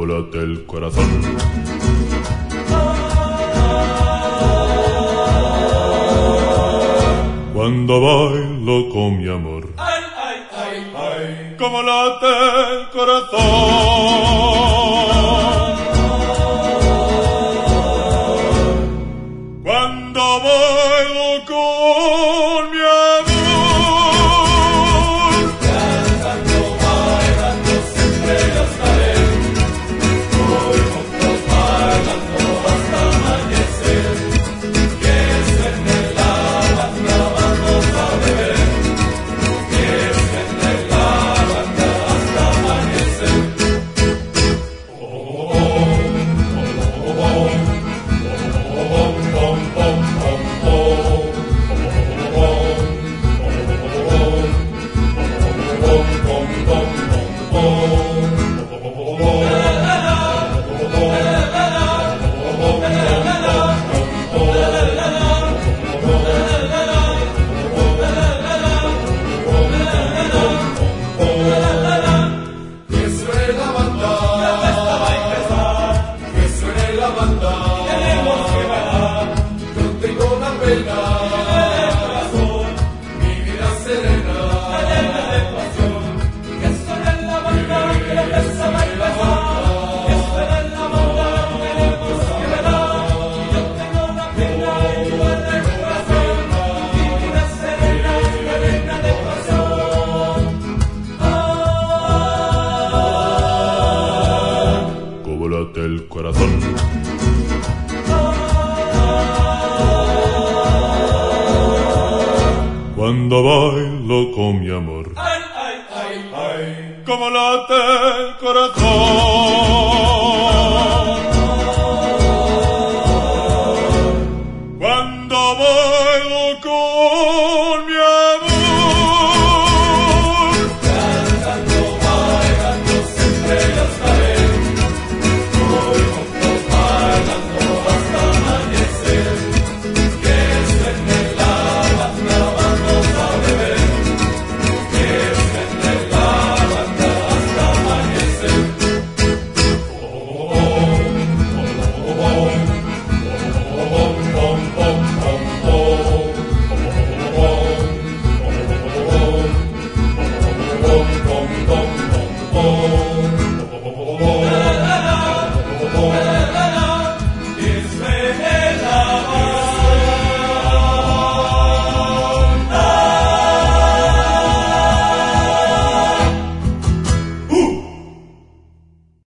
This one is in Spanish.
late el corazón. Cuando bailo con mi amor, Ay, ay, ay, ay. como late el corazón. Cuando bailo con mi amor, Cantando, bailando, siempre yo estaré. Voy juntos bailando hasta amanecer. Que en el banda vamos a beber. Que en el banda hasta amanecer. Oh, oh, oh, oh, oh, oh. Mi vida serena, llena de pasión. Que suene la banda, que la fiesta va a empezar. Que suene la banda, queremos que bailar. Yo tengo una pena y tú en el corazón. Mi vida serena, llena de pasión. como late el corazón. Cuando bailo con mi amor, Ay, ay, ay, ay. como late el corazón.